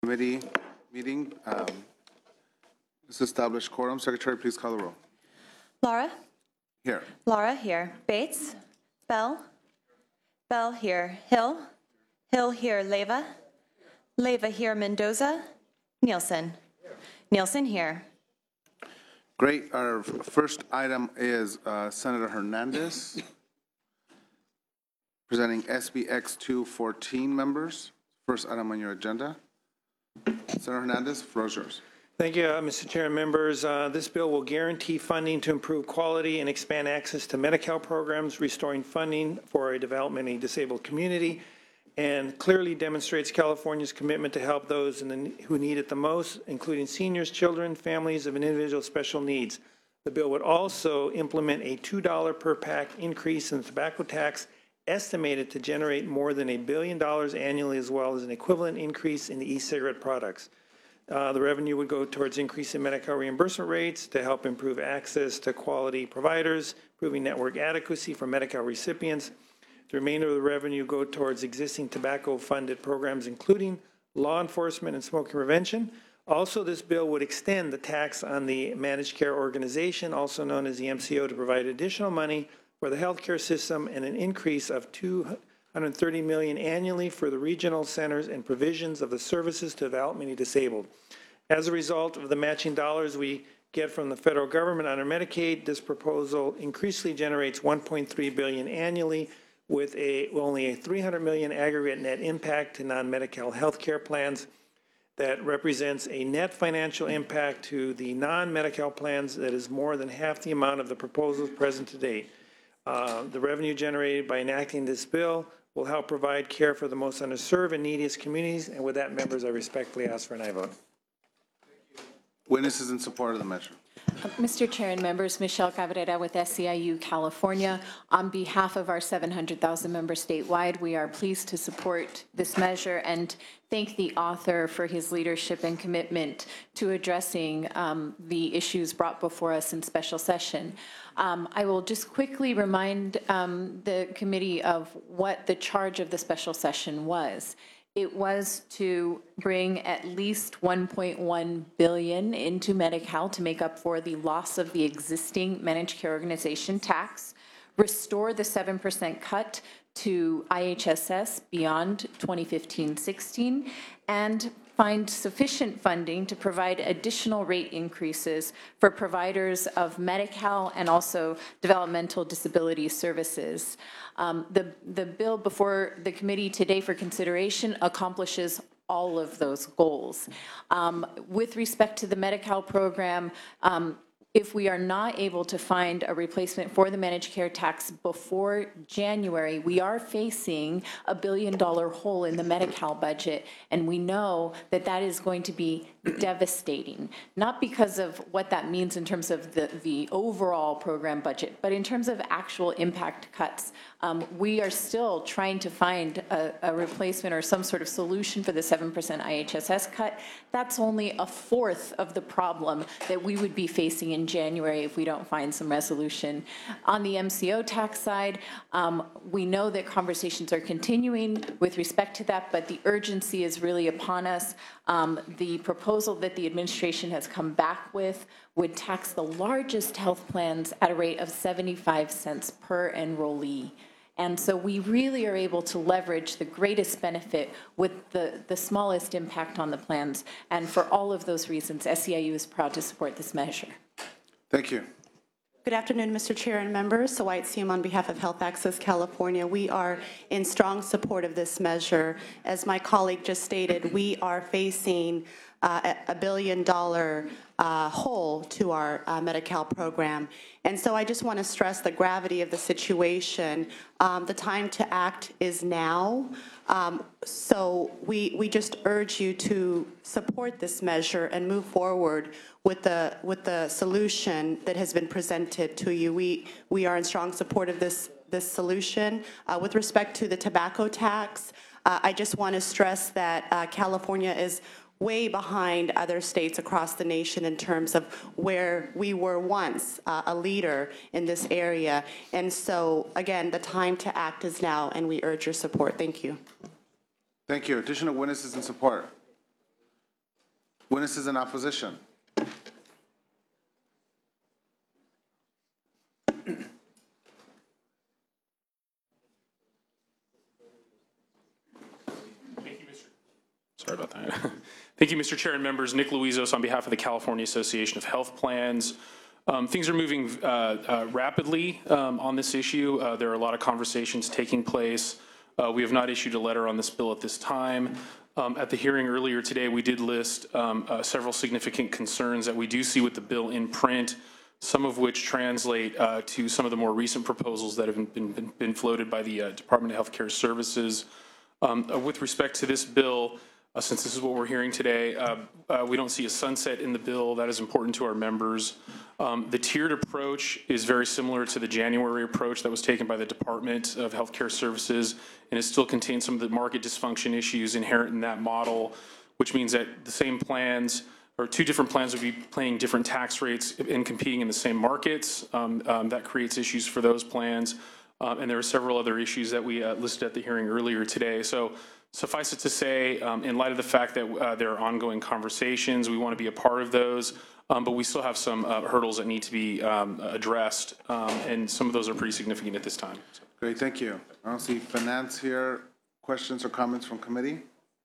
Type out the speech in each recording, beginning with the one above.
committee meeting. Let's establish quorum. Secretary, please call the roll. Laura? Here. Laura here. Bates? Bell? Bell here. Hill? Hill here. Leyva? Leyva here. Mendoza? Nielsen? Nielsen here. Great. Our first item is Senator Hernandez presenting SBX 214 members. First item on your agenda. Senator Hernandez, floor is yours. Thank you, Mr. Chair and members. This bill will guarantee funding to improve quality and expand access to Medi-Cal programs, restoring funding for a developmentally disabled community, and clearly demonstrates California's commitment to help those who need it the most, including seniors, children, families of an individual with special needs. The bill would also implement a $2 per pack increase in the tobacco tax, estimated to generate more than $1 billion annually, as well as an equivalent increase in the e-cigarette products. The revenue would go towards increasing Medi-Cal reimbursement rates to help improve access to quality providers, improving network adequacy for Medi-Cal recipients. The remainder of the revenue go towards existing tobacco-funded programs, including law enforcement and smoking prevention. Also, this bill would extend the tax on the managed care organization, also known as the MCO, to provide additional money for the healthcare system and an increase of $230 million annually for the regional centers and provisions of the services to developmentally disabled. As a result of the matching dollars we get from the federal government under Medicaid, this proposal increasingly generates $1.3 billion annually, with only a $300 million aggregate net impact to non-Medi-Cal healthcare plans. That represents a net financial impact to the non-Medi-Cal plans that is more than half the amount of the proposals present to date. The revenue generated by enacting this bill will help provide care for the most underserved and neediest communities. And with that, members, I respectfully ask for an aye vote. Witnesses in support of the measure. Mr. Chair and members, Michelle Cabrera with SEIU California. On behalf of our 700,000 members statewide, we are pleased to support this measure and thank the author for his leadership and commitment to addressing the issues brought before us in special session. I will just quickly remind the committee of what the charge of the special session was. It was to bring at least $1.1 billion into Medi-Cal to make up for the loss of the existing managed care organization tax, restore the 7% cut to IHSS beyond 2015-16, and find sufficient funding to provide additional rate increases for providers of Medi-Cal and also developmental disability services. The bill before the committee today for consideration accomplishes all of those goals. With respect to the Medi-Cal program, if we are not able to find a replacement for the managed care tax before January, we are facing a $1 billion hole in the Medi-Cal budget, and we know that that is going to be devastating, not because of what that means in terms of the overall program budget, but in terms of actual impact cuts. We are still trying to find a replacement or some sort of solution for the 7% IHSS cut. That's only a fourth of the problem that we would be facing in January if we don't find some resolution. On the MCO tax side, we know that conversations are continuing with respect to that, but the urgency is really upon us. The proposal that the administration has come back with would tax the largest health plans at a rate of 75 cents per enrollee. And so we really are able to leverage the greatest benefit with the smallest impact on the plans. And for all of those reasons, SEIU is proud to support this measure. Thank you. Good afternoon, Mr. Chair and members. Sawait Siem on behalf of Health Access California. We are in strong support of this measure. As my colleague just stated, we are facing a $1 billion hole to our Medi-Cal program. And so I just want to stress the gravity of the situation. The time to act is now. So we just urge you to support this measure and move forward with the solution that has been presented to you. We are in strong support of this solution. With respect to the tobacco tax, I just want to stress that California is way behind other states across the nation in terms of where we were once a leader in this area. And so, again, the time to act is now, and we urge your support. Thank you. Thank you. Additional witnesses in support. Witnesses in opposition? Sorry about that. Thank you, Mr. Chair and members. Nick Luizos on behalf of the California Association of Health Plans. Things are moving rapidly on this issue. There are a lot of conversations taking place. We have not issued a letter on this bill at this time. At the hearing earlier today, we did list several significant concerns that we do see with the bill in print, some of which translate to some of the more recent proposals that have been floated by the Department of Health Care Services. With respect to this bill, since this is what we're hearing today, we don't see a sunset in the bill. That is important to our members. The tiered approach is very similar to the January approach that was taken by the Department of Health Care Services, and it still contains some of the market dysfunction issues inherent in that model, which means that the same plans or two different plans would be paying different tax rates and competing in the same markets. That creates issues for those plans. And there are several other issues that we listed at the hearing earlier today. So suffice it to say, in light of the fact that there are ongoing conversations, we want to be a part of those, but we still have some hurdles that need to be addressed, and some of those are pretty significant at this time. So. Great, thank you. I don't see finance here. Questions or comments from committee?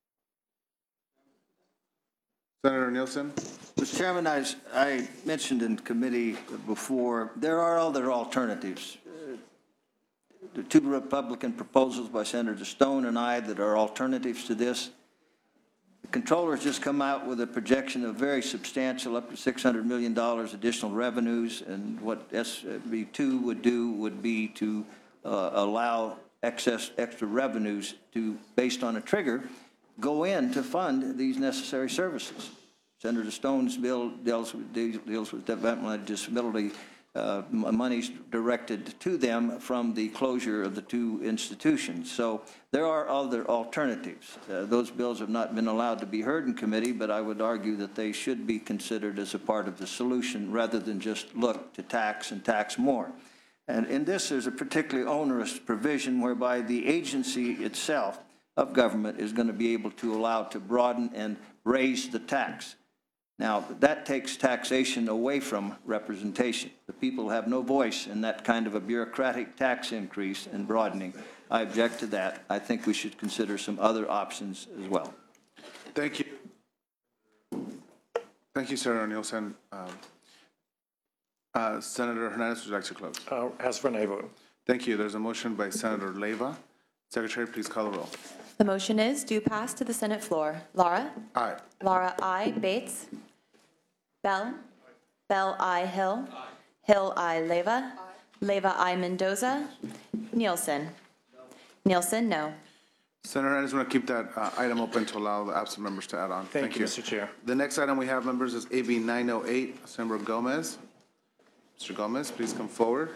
Senator Nielsen? Mr. Chairman, I mentioned in committee before, there are other alternatives. The two Republican proposals by Senator Stone and I that are alternatives to this. The controller's just come out with a projection of very substantial, up to $600 million additional revenues, and what SB2 would do would be to allow extra revenues to, based on a trigger, go in to fund these necessary services. Senator Stone's bill deals with developmental disability monies directed to them from the closure of the two institutions. So there are other alternatives. Those bills have not been allowed to be heard in committee, but I would argue that they should be considered as a part of the solution rather than just look to tax and tax more. And in this, there's a particularly onerous provision whereby the agency itself of government is going to be able to allow to broaden and raise the tax. Now, that takes taxation away from representation. The people have no voice in that kind of a bureaucratic tax increase and broadening. I object to that. I think we should consider some other options as well. Thank you. Thank you, Senator Nielsen. Senator Hernandez, would you like to close? As for an aye vote. Thank you. There's a motion by Senator Leyva. Secretary, please call the roll. The motion is due pass to the Senate floor. Lara? Aye. Lara, I. Bates? Bell? Bell, I. Hill? Hill, I. Leyva? Leyva, I. Mendoza? Nielsen? Nielsen, no. Senator Hernandez, I want to keep that item open to allow the absent members to add on. Thank you, Mr. Chair. The next item we have, members, is AB 908, Senator Gomez. Mr. Gomez, please come forward.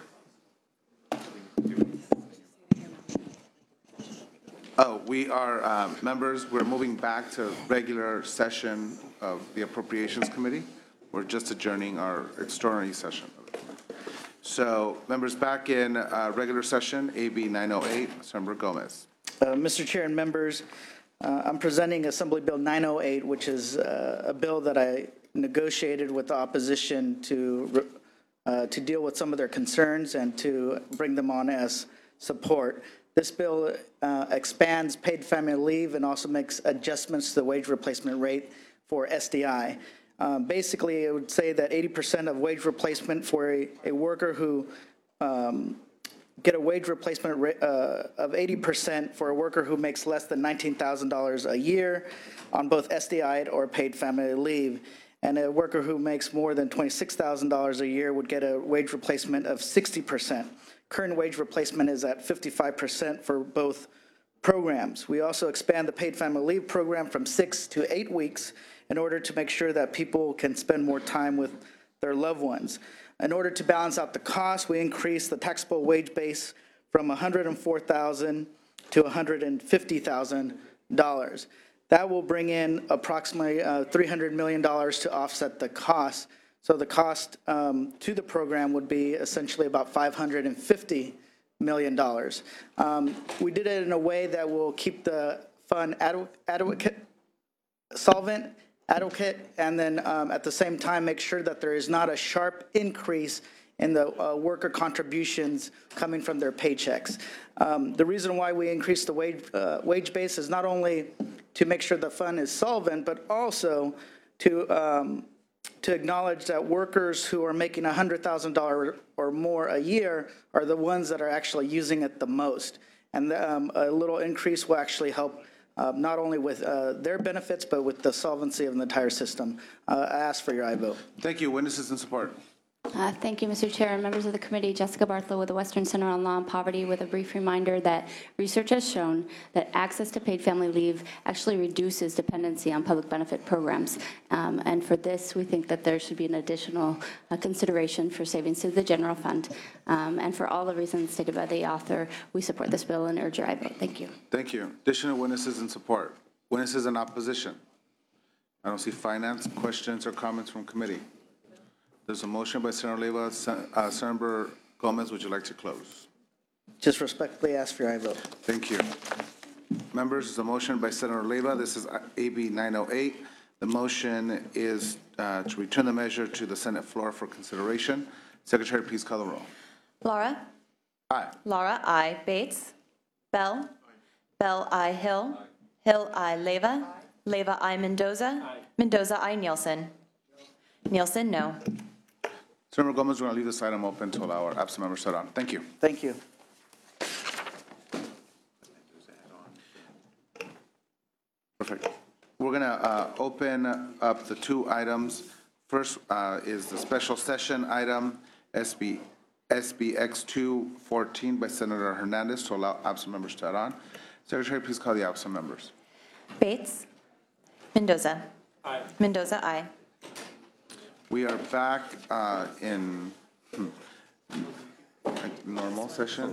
Oh, we are, members, we're moving back to regular session of the Appropriations Committee. We're just adjourning our extraordinary session. So, members, back in regular session, AB 908, Senator Gomez. Mr. Chair and members, I'm presenting Assembly Bill 908, which is a bill that I negotiated with the opposition to deal with some of their concerns and to bring them on as support. This bill expands paid family leave and also makes adjustments to the wage replacement rate for SDI. Basically, it would say that 80% of wage replacement for a worker who get a wage replacement rate of 80% for a worker who makes less than $19,000 a year on both SDI or paid family leave. And a worker who makes more than $26,000 a year would get a wage replacement of 60%. Current wage replacement is at 55% for both programs. We also expand the paid family leave program from 6 to 8 weeks in order to make sure that people can spend more time with their loved ones. In order to balance out the cost, we increase the taxable wage base from $104,000 to $150,000. That will bring in approximately $300 million to offset the cost. So the cost to the program would be essentially about $550 million. We did it in a way that will keep the fund adequate, solvent, advocate, and then at the same time, make sure that there is not a sharp increase in the worker contributions coming from their paychecks. The reason why we increased the wage base is not only to make sure the fund is solvent, but also to acknowledge that workers who are making $100,000 or more a year are the ones that are actually using it the most. And a little increase will actually help not only with their benefits, but with the solvency of the entire system. I ask for your aye vote. Thank you. Witnesses in support. Thank you, Mr. Chair and members of the committee. Jessica Bartholow with the Western Center on Law and Poverty, with a brief reminder that research has shown that access to paid family leave actually reduces dependency on public benefit programs. And for this, we think that there should be an additional consideration for savings to the general fund. And for all the reasons stated by the author, we support this bill and urge your aye vote. Thank you. Thank you. Additional witnesses in support. Witnesses in opposition. I don't see finance questions or comments from committee. There's a motion by Senator Leyva. Senator Gomez, would you like to close? Just respectfully ask for your aye vote. Thank you. Members, there's a motion by Senator Leyva. This is AB 908. The motion is to return the measure to the Senate floor for consideration. Secretary, please call the roll. Laura? Aye. Laura, I. Bates? Bell? Bell, I. Hill? Hill, I. Leyva? Leyva, I. Mendoza? Mendoza, I. Nielsen? Nielsen, no. Senator Gomez, we're going to leave this item open to allow our absent members to sit on. Thank you. Thank you. Perfect. We're going to open up the two items. First is the special session item, SBX 214 by Senator Hernandez to allow absent members to add on. Secretary, please call the absent members. Bates? Mendoza? Aye. Mendoza, aye. We are back in normal session.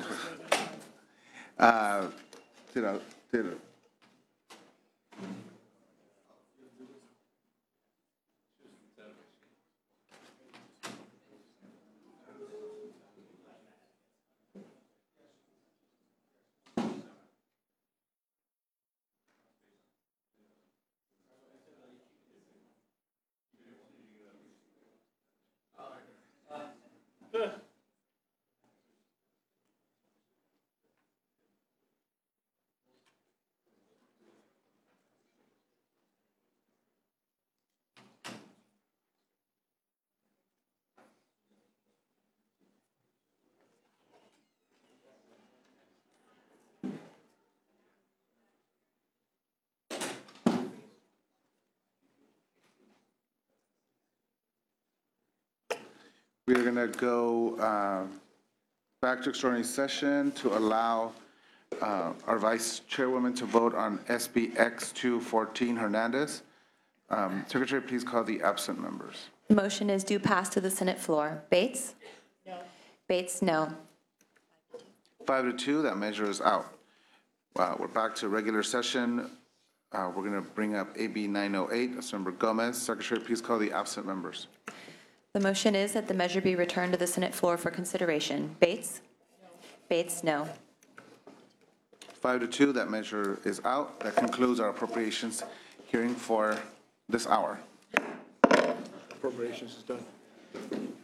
We are going to go back to extraordinary session to allow our Vice Chairwoman to vote on SBX 214 Hernandez. Secretary, please call the absent members. The motion is due pass to the Senate floor. Bates? No. Bates, no. 5-2, that measure is out. We're back to regular session. We're going to bring up AB 908. Assemblor Gomez. Secretary, please call the absent members. The motion is that the measure be returned to the Senate floor for consideration. Bates? No. Bates, no. 5-2, that measure is out. That concludes our appropriations hearing for this hour. Appropriations is done.